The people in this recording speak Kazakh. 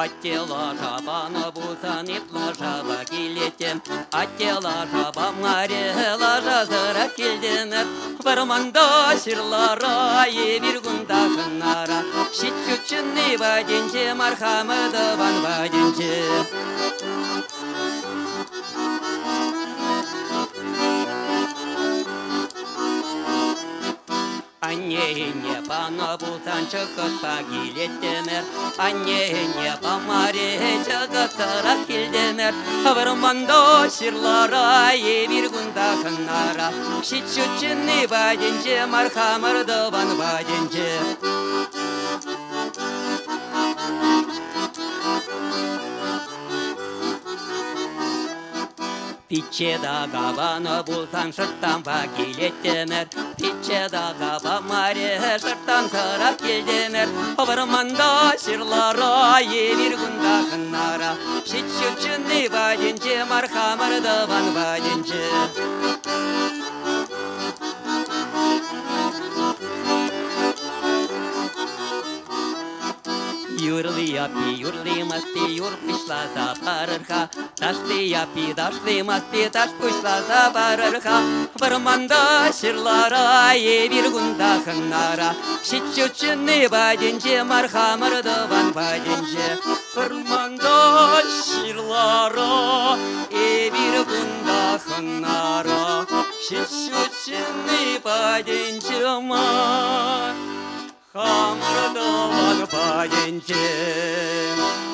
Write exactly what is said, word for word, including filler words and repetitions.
Аттела жабаны бұлсан етла жаба келетем. Аттела жаба марела жазыра келденер. Барманда сырлара ебір күнда қынара. Шетшүтшінні бәденче мархамыды бан бәденче. Анне-не пана бұлсан чықытпа келеттемер. Анне-не памаре чықытыра келдемер. Барманда сырлара ебір күнда қынара. Шетшүтшінні бәденче мархамырды бан бәденче. Пичеда габаны бұлсан шырттан ба келеттемер. Пичеда габа маре шырттан тыра келдемер. Барманда сырлара ебір күнда қынара. Шетшүтшінні бәденче мархамырды бан бәденче. Юрли апи, юрли масти, юр пішла за парырха. Дашли апи, дашли масти, даш пішла за парырха. Барманда сырлара ебір күнда қынара. Шетшүтшінні бәденче мархамырды бан бәденче. Барманда сырлара ебір күнда қынара. Шетшүтшінні бәденче мар. Хамырды бан бәденче.